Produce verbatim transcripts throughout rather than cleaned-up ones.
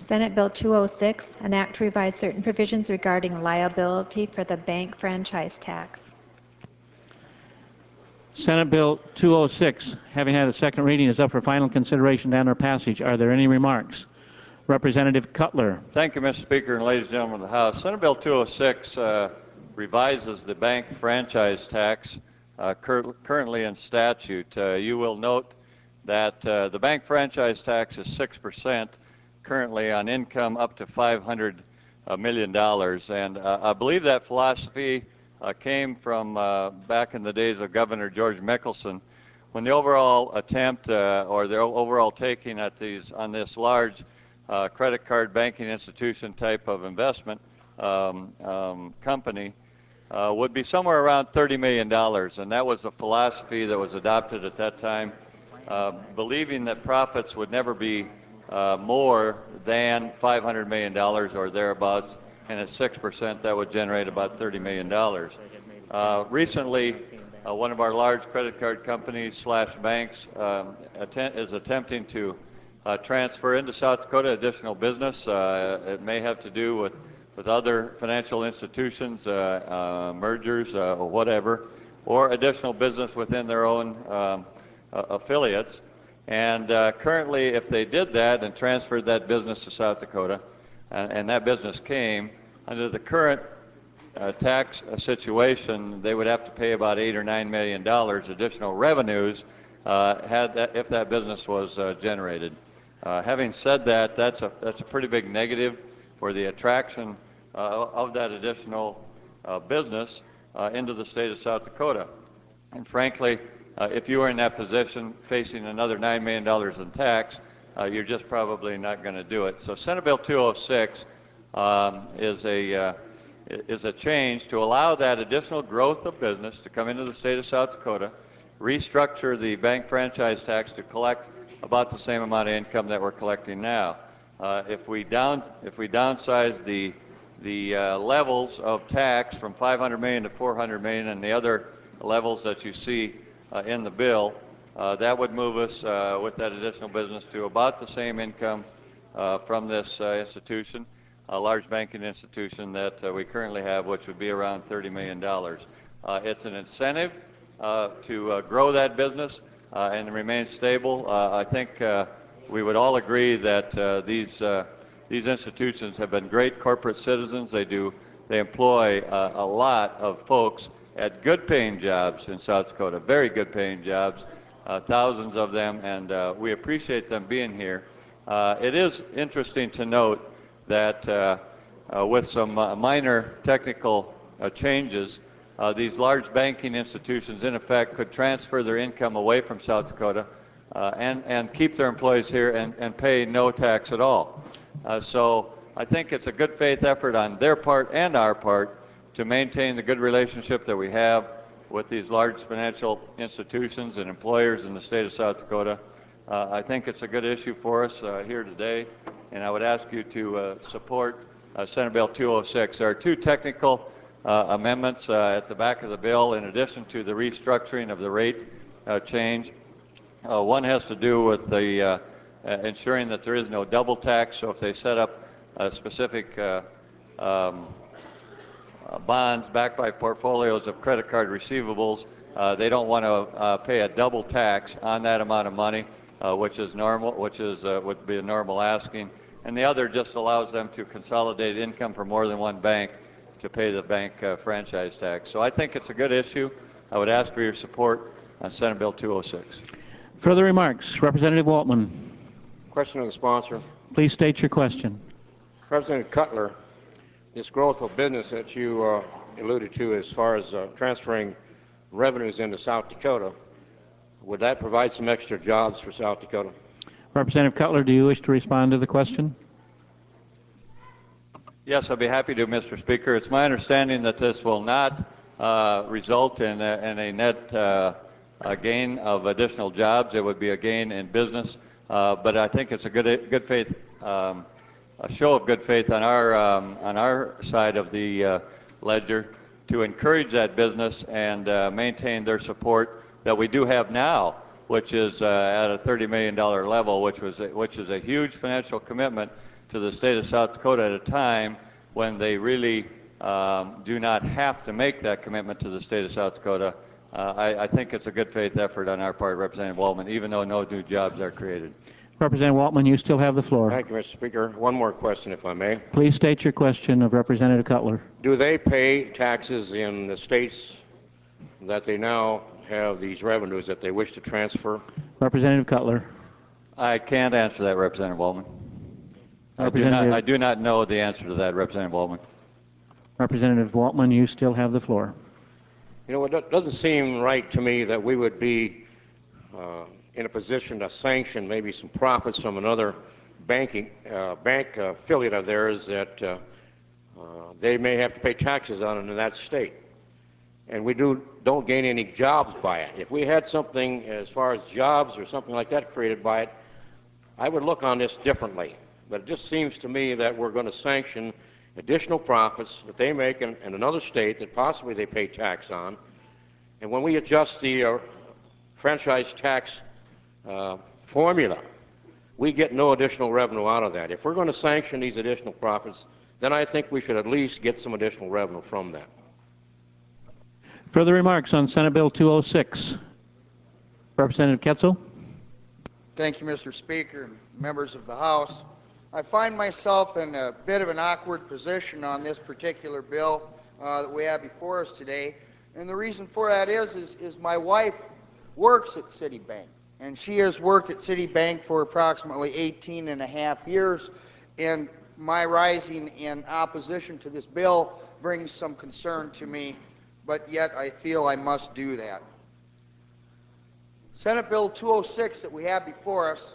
Senate Bill two oh six, an act to revise certain provisions regarding liability for the bank franchise tax. Senate Bill two oh six, having had a second reading, is up for final consideration and or passage. Are there any remarks? Representative Cutler. Thank you, Mister Speaker, and ladies and gentlemen of the House. Senate Bill two oh six uh, revises the bank franchise tax uh, cur currently in statute. Uh, you will note that uh, the bank franchise tax is six percent currently on income up to five hundred million dollars. And uh, I believe that philosophy uh, came from uh, back in the days of Governor George Mickelson, when the overall attempt uh, or the overall taking at these on this large uh, credit card banking institution type of investment um, um, company uh, would be somewhere around thirty million dollars. And that was the philosophy that was adopted at that time, uh, believing that profits would never be uh, more than five hundred million dollars or thereabouts, and at six percent that would generate about thirty million dollars. Uh, recently, uh, one of our large credit card companies slash banks um, att is attempting to uh, transfer into South Dakota additional business. Uh, it may have to do with, with other financial institutions, uh, uh, mergers, uh, or whatever, or additional business within their own um, uh, affiliates. And uh, currently, if they did that and transferred that business to South Dakota, and, and that business came, under the current uh, tax uh, situation, they would have to pay about eight or nine million dollars additional revenues uh, had that, if that business was uh, generated. Uh, having said that, that's a that's a pretty big negative for the attraction uh, of that additional uh, business uh, into the state of South Dakota. And frankly, Uh, if you were in that position facing another nine million dollars in tax, uh, you're just probably not going to do it. So Senate Bill two oh six um, is, a, uh, is a change to allow that additional growth of business to come into the state of South Dakota, restructure the bank franchise tax to collect about the same amount of income that we're collecting now. Uh, if, we down, if we downsize the, the uh, levels of tax from five hundred million dollars to four hundred million dollars and the other levels that you see Uh, in the bill, uh, that would move us uh, with that additional business to about the same income uh, from this uh, institution, a large banking institution that uh, we currently have, which would be around thirty million dollars. Uh, it's an incentive uh, to uh, grow that business uh, and remain stable. Uh, I think uh, we would all agree that uh, these uh, these institutions have been great corporate citizens. They do they employ uh, a lot of folks at good paying jobs in South Dakota, very good paying jobs, uh, thousands of them, and uh, we appreciate them being here. Uh, it is interesting to note that uh, uh, with some uh, minor technical uh, changes, uh, these large banking institutions in effect could transfer their income away from South Dakota uh, and, and keep their employees here and, and pay no tax at all. Uh, so I think it's a good faith effort on their part and our part to maintain the good relationship that we have with these large financial institutions and employers in the state of South Dakota. Uh, I think it's a good issue for us uh, here today, and I would ask you to uh, support uh, Senate Bill two oh six. There are two technical uh, amendments uh, at the back of the bill in addition to the restructuring of the rate uh, change. Uh, one has to do with the uh, uh, ensuring that there is no double tax, so if they set up a specific uh, um, Uh, bonds backed by portfolios of credit card receivables, uh, they don't want to uh, pay a double tax on that amount of money, uh, which is normal, which is uh, would be a normal asking, and the other just allows them to consolidate income from more than one bank to pay the bank uh, franchise tax. So I think it's a good issue. I would ask for your support on Senate Bill two oh six. Further remarks, Representative Waltman. Question of the sponsor. Please state your question. Representative Cutler, this growth of business that you uh, alluded to as far as uh, transferring revenues into South Dakota, would that provide some extra jobs for South Dakota? Representative Cutler, do you wish to respond to the question? Yes, I'd be happy to, Mister Speaker. It's my understanding that this will not uh, result in a, in a net uh, a gain of additional jobs. It would be a gain in business, uh, but I think it's a good, good faith um, a show of good faith on our um, on our side of the uh, ledger to encourage that business and uh, maintain their support that we do have now, which is uh, at a thirty million dollar level, which was a, which is a huge financial commitment to the state of South Dakota at a time when they really um, do not have to make that commitment to the state of South Dakota. Uh, I, I think it's a good faith effort on our part, Representative Waltman, even though no new jobs are created. Representative Waltman, you still have the floor. Thank you, Mister Speaker. One more question, if I may. Please state your question of Representative Cutler. Do they pay taxes in the states that they now have these revenues that they wish to transfer? Representative Cutler. I can't answer that, Representative Waltman. I do, not, I do not know the answer to that, Representative Waltman. Representative Waltman, you still have the floor. You know, it doesn't seem right to me that we would be uh, in a position to sanction maybe some profits from another banking uh, bank uh, affiliate of theirs that uh, uh, they may have to pay taxes on in that state. And we do, don't gain any jobs by it. If we had something as far as jobs or something like that created by it, I would look on this differently. But it just seems to me that we're going to sanction additional profits that they make in, in another state that possibly they pay tax on. And when we adjust the uh, franchise tax uh, formula, we get no additional revenue out of that. If we're going to sanction these additional profits, then I think we should at least get some additional revenue from that. Further remarks on Senate Bill two oh six. Representative Ketzel. Thank you, Mister Speaker and members of the House. I find myself in a bit of an awkward position on this particular bill uh, that we have before us today. And the reason for that is, is, is my wife works at Citibank. And she has worked at Citibank for approximately eighteen and a half years. And my rising in opposition to this bill brings some concern to me, but yet I feel I must do that. Senate Bill two oh six that we have before us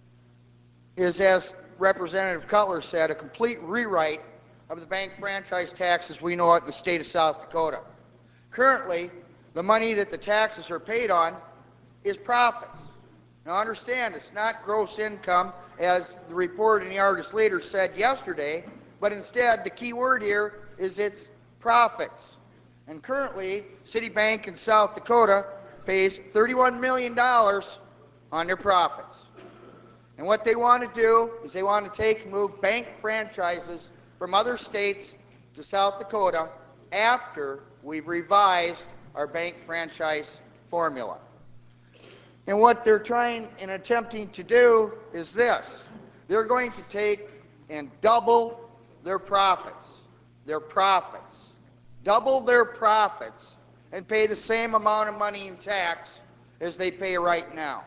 is, as Representative Cutler said, a complete rewrite of the bank franchise tax as we know it in the state of South Dakota. Currently, the money that the taxes are paid on is profits. Now understand, it's not gross income, as the report in the Argus Leader said yesterday, but instead the key word here is it's profits. And currently, Citibank in South Dakota pays thirty-one million dollars on their profits. And what they want to do is they want to take and move bank franchises from other states to South Dakota after we've revised our bank franchise formula. And what they're trying and attempting to do is this. They're going to take and double their profits. Their profits. Double their profits and pay the same amount of money in tax as they pay right now.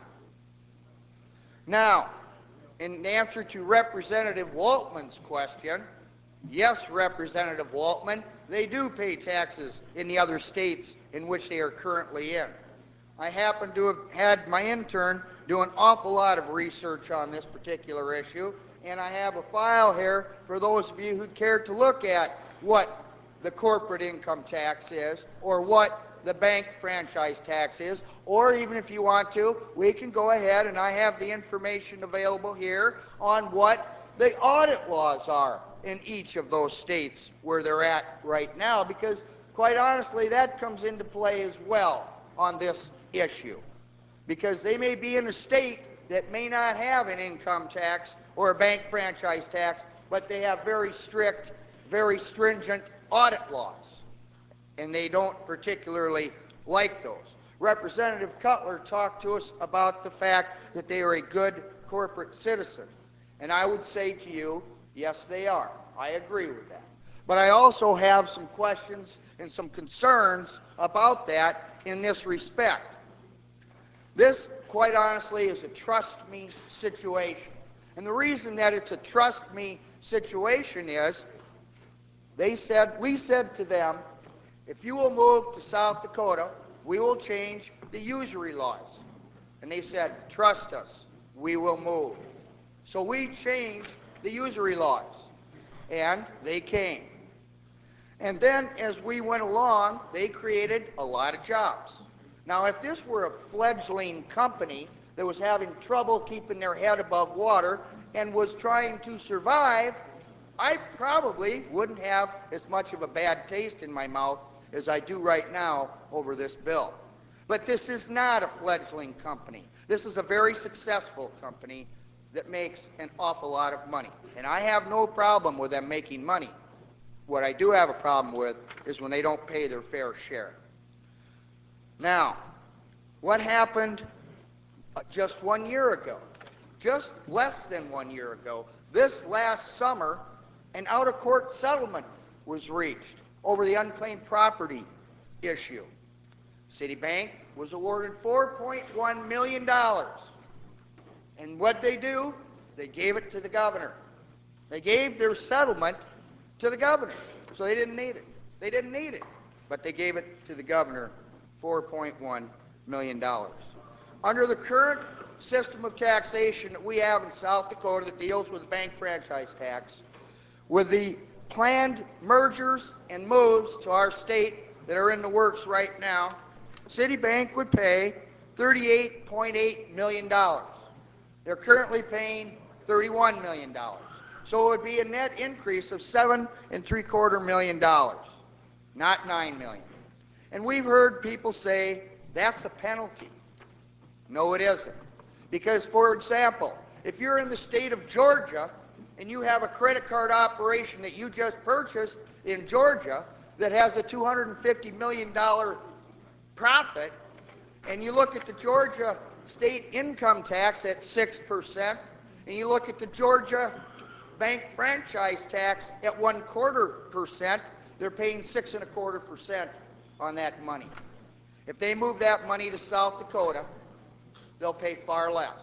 Now, in answer to Representative Waltman's question, yes, Representative Waltman, they do pay taxes in the other states in which they are currently in. I happen to have had my intern do an awful lot of research on this particular issue, and I have a file here for those of you who'd care to look at what the corporate income tax is, or what the bank franchise tax is, or even if you want to, we can go ahead, and I have the information available here on what the audit laws are in each of those states where they're at right now, because quite honestly that comes into play as well on this issue, because they may be in a state that may not have an income tax or a bank franchise tax, but they have very strict, very stringent audit laws, and they don't particularly like those. Representative Cutler talked to us about the fact that they are a good corporate citizen, and I would say to you, yes, they are. I agree with that. But I also have some questions and some concerns about that in this respect. This, quite honestly, is a trust me situation. And the reason that it's a trust me situation is, they said, we said to them, if you will move to South Dakota, we will change the usury laws. And they said, trust us, we will move. So we changed the usury laws, and they came. And then as we went along, they created a lot of jobs. Now, if this were a fledgling company that was having trouble keeping their head above water and was trying to survive, I probably wouldn't have as much of a bad taste in my mouth as I do right now over this bill. But this is not a fledgling company. This is a very successful company, that makes an awful lot of money. And I have no problem with them making money. What I do have a problem with is when they don't pay their fair share. Now, what happened just one year ago? Just less than one year ago, this last summer, an out-of-court settlement was reached over the unclaimed property issue. Citibank was awarded four point one million dollars. And what they do? They gave it to the governor. They gave their settlement to the governor. So they didn't need it. They didn't need it. But they gave it to the governor, four point one million dollars. Under the current system of taxation that we have in South Dakota that deals with bank franchise tax, with the planned mergers and moves to our state that are in the works right now, Citibank would pay thirty-eight point eight million dollars. They're currently paying thirty-one million dollars. So it would be a net increase of seven and three quarter million dollars, not nine million. And we've heard people say that's a penalty. No, it isn't. Because, for example, if you're in the state of Georgia and you have a credit card operation that you just purchased in Georgia that has a two hundred fifty million dollars profit, and you look at the Georgia state income tax at six percent, and you look at the Georgia bank franchise tax at one quarter percent, they're paying six and a quarter percent on that money. If they move that money to South Dakota, they'll pay far less.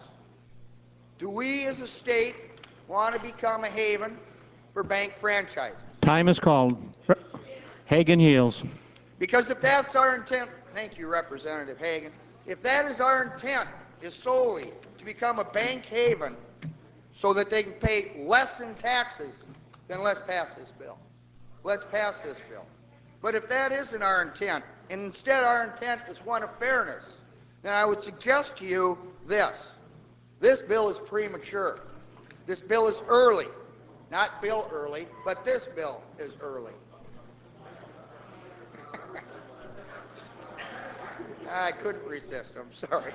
Do we as a state want to become a haven for bank franchises? Time is called. Hagan yields. Because if that's our intent, thank you, Representative Hagan, if that is our intent, is solely to become a bank haven so that they can pay less in taxes, then let's pass this bill. Let's pass this bill. But if that isn't our intent, and instead our intent is one of fairness, then I would suggest to you this. This bill is premature. This bill is early. Not Bill early, but this bill is early. I couldn't resist, I'm sorry.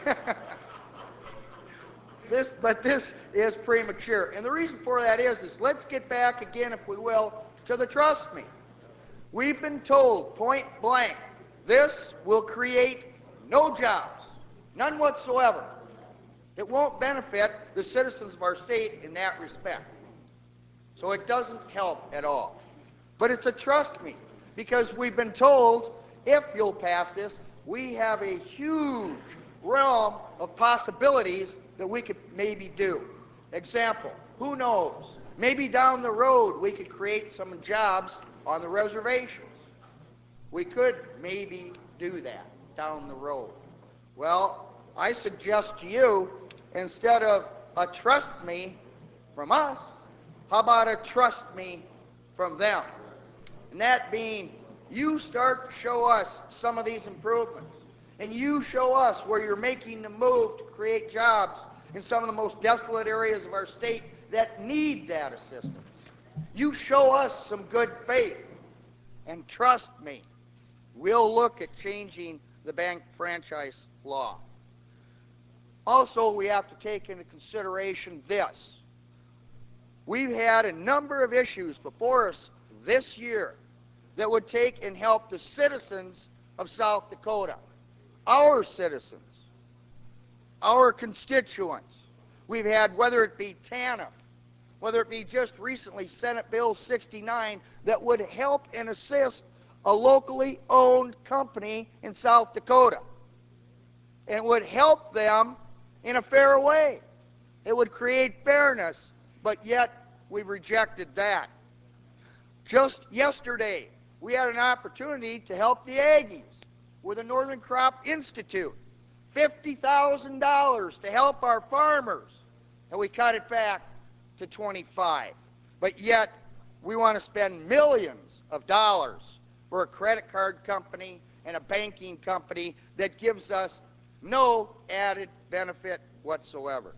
this, but this is premature. And the reason for that is, is let's get back again, if we will, to the trust me. We've been told point blank, this will create no jobs, none whatsoever. It won't benefit the citizens of our state in that respect. So it doesn't help at all. But it's a trust me, because we've been told, if you'll pass this, we have a huge realm of possibilities that we could maybe do. Example, who knows? Maybe down the road we could create some jobs on the reservations. We could maybe do that down the road. Well, I suggest to you, instead of a trust me from us, how about a trust me from them? And that being, you start to show us some of these improvements, and you show us where you're making the move to create jobs in some of the most desolate areas of our state that need that assistance. You show us some good faith, and trust me, we'll look at changing the bank franchise law. Also, we have to take into consideration this. We've had a number of issues before us this year that would take and help the citizens of South Dakota, our citizens, our constituents. We've had, whether it be TANF, whether it be just recently Senate Bill sixty-nine, that would help and assist a locally owned company in South Dakota. And would help them in a fair way. It would create fairness, but yet we've rejected that. Just yesterday, we had an opportunity to help the Aggies with the Northern Crop Institute. fifty thousand dollars to help our farmers, and we cut it back to twenty-five. But yet, we want to spend millions of dollars for a credit card company and a banking company that gives us no added benefit whatsoever.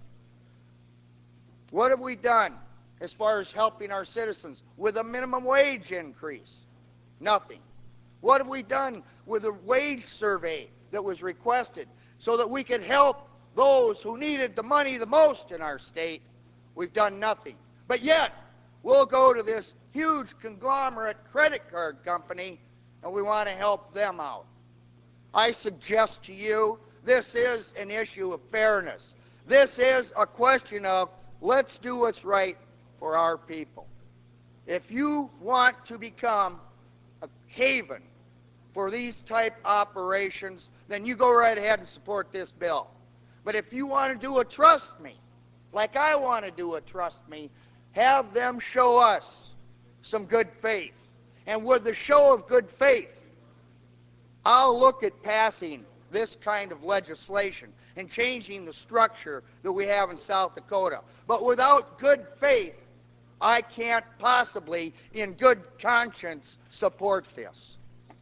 What have we done as far as helping our citizens with a minimum wage increase? Nothing. What have we done with the wage survey that was requested so that we could help those who needed the money the most in our state, we've done nothing. But yet, we'll go to this huge conglomerate credit card company and we want to help them out. I suggest to you, this is an issue of fairness. This is a question of let's do what's right for our people. If you want to become a haven for these type operations, then you go right ahead and support this bill. But if you want to do a trust me, like I want to do a trust me, have them show us some good faith. And with the show of good faith, I'll look at passing this kind of legislation and changing the structure that we have in South Dakota. But without good faith, I can't possibly, in good conscience, support this.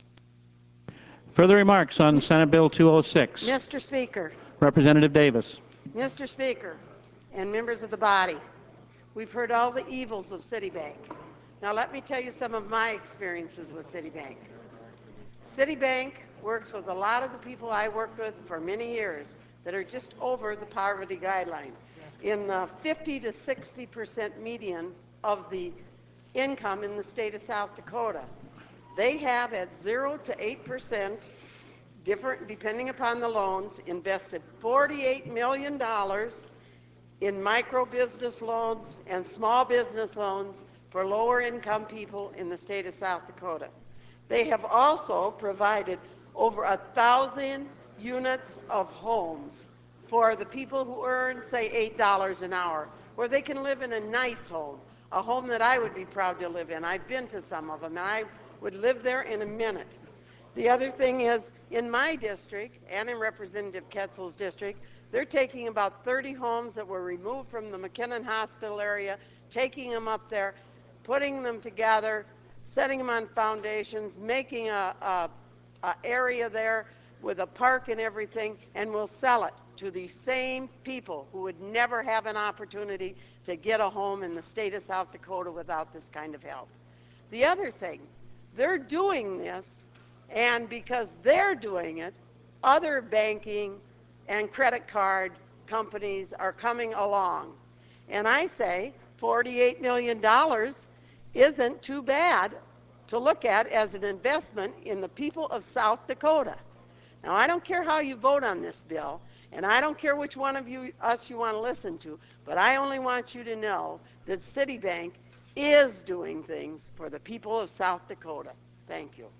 Further remarks on Senate Bill two oh six. Mister Speaker, Representative Davis. Mister Speaker, and members of the body, we've heard all the evils of Citibank. Now let me tell you some of my experiences with Citibank. Citibank works with a lot of the people I worked with for many years that are just over the poverty guideline, in the fifty to sixty percent median of the income in the state of South Dakota. They have at zero to eight percent, different depending upon the loans, invested forty-eight million dollars in micro business loans and small business loans for lower income people in the state of South Dakota. They have also provided over a thousand units of homes for the people who earn, say, eight dollars an hour, where they can live in a nice home, a home that I would be proud to live in. I've been to some of them, and I would live there in a minute. The other thing is, in my district, and in Representative Ketzel's district, they're taking about thirty homes that were removed from the McKinnon Hospital area, taking them up there, putting them together, setting them on foundations, making a, a, a area there with a park and everything, and will sell it to these same people who would never have an opportunity to get a home in the state of South Dakota without this kind of help. The other thing, they're doing this, and because they're doing it, other banking and credit card companies are coming along. And I say forty-eight million dollars isn't too bad to look at as an investment in the people of South Dakota. Now, I don't care how you vote on this bill, and I don't care which one of you us you want to listen to, but I only want you to know that Citibank is doing things for the people of South Dakota. Thank you.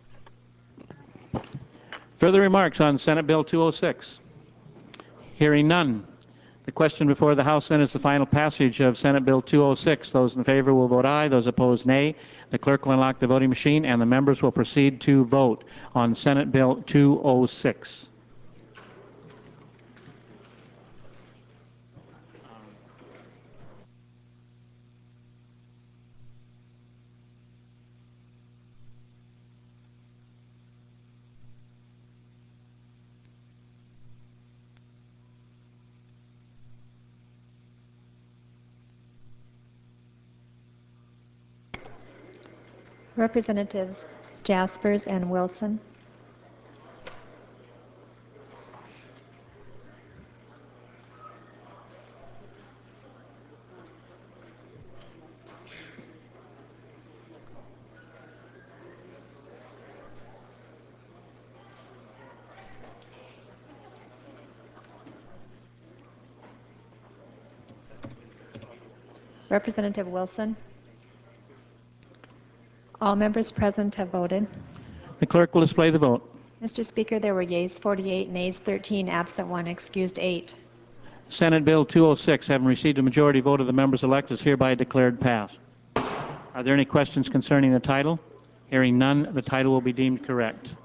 Further remarks on Senate Bill two oh six. Hearing none. The question before the House then is the final passage of Senate Bill two oh six. Those in favor will vote aye. Those opposed, nay. The clerk will unlock the voting machine, and the members will proceed to vote on Senate Bill two oh six. Representatives Jaspers and Wilson. Representative Wilson. All members present have voted. The clerk will display the vote. Mister Speaker, there were yeas forty-eight, nays thirteen, absent one, excused eight. Senate Bill two oh six, having received a majority vote of the members elect, is hereby declared passed. Are there any questions concerning the title? Hearing none, the title will be deemed correct.